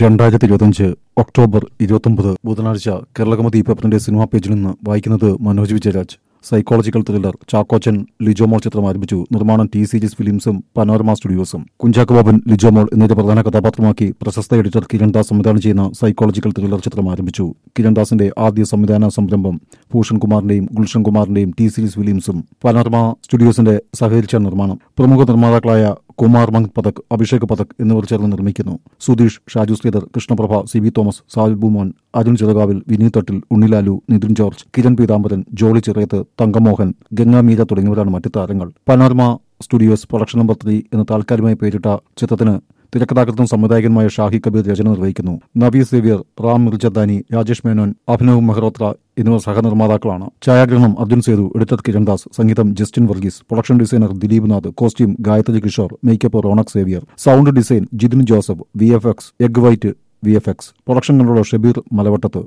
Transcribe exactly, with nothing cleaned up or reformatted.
രണ്ടായിരത്തി ഇരുപത്തിയഞ്ച് ഒക്ടോബർ ഇരുപത്തൊമ്പത് ബുധനാഴ്ച കേരളകൗമുദി പേപ്പറിന്റെ സിനിമാ പേജിൽ നിന്ന് വായിക്കുന്നത് മനോജ് വിജയരാജ്. സൈക്കോളജിക്കൽ ത്രില്ലർ ചാക്കോച്ചൻ ലിജോമോൾ ചിത്രം ആരംഭിച്ചു. നിർമ്മാണം ടി സീരീസ് ഫിലിംസും പനോരമ സ്റ്റുഡിയോസും. കുഞ്ചാക്കോ ബോബൻ ലിജോമോൾ എന്നിവരെ പ്രധാന കഥാപാത്രമാക്കി പ്രശസ്ത എഡിറ്റർ കിരൺ ദാസ് സംവിധാനം ചെയ്യുന്ന സൈക്കോളജിക്കൽ ത്രില്ലർ ചിത്രം ആരംഭിച്ചു. കിരൺ ദാസിന്റെ ആദ്യ സംവിധാന സംരംഭം ഭൂഷൺ കുമാറിന്റെയും ഗുൽഷൻ കുമാറിന്റെയും ടി സീരീസ് ഫിലിംസും പനോരമ സ്റ്റുഡിയോസിന്റെ സഹകരിച്ച നിർമ്മാണം. പ്രമുഖ നിർമ്മാതാക്കളായ കുമാർ മങ് പതക്, അഭിഷേക് പതക് എന്നിവർ ചേർന്ന് നിർമ്മിക്കുന്നു. സുധീഷ്, ഷാജു ശ്രീധർ, കൃഷ്ണപ്രഭ, സി വി തോമസ്, സാഹിൽ ബുമോൻ, അരുൺ ചെറുകാവിൽ, വിനീത് തട്ടിൽ, ഉണ്ണിലാലു, നിതിൻ ജോർജ്, കിരൺ പീതാംബരൻ, ജോളി ചിറയത്ത്, തങ്കമോഹൻ, ഗംഗാ മീര തുടങ്ങിയവരാണ് മറ്റ് താരങ്ങൾ. Panorama Studios production number three എന്ന താൽക്കാലികമായി പേരിട്ട ചിത്രത്തിന് തിരക്കഥാകൃത്തും സംവിധായകനുമായ ഷാഹി കബീർ രചന നിർവഹിക്കുന്നു. നബി സേവ്യർ, റാം മിർജദാനി, രാജേഷ് മേനോൻ, അഭിനവ് മെഹ്റോത്ര എന്നിവർ സഹനിർമ്മാതാക്കളാണ്. ഛായാഗ്രഹണം അർജുൻ സേതു, എഡിറ്റർ കിരൺ ദാസ്, സംഗീതം Justin Varghese, production designer Dileep Nath, costume Gayathri Kishore, makeup Ronak Xavier, sound design Jithin Joseph, V F X egg white V F X, production controller Shabeer മലവട്ടത്ത്.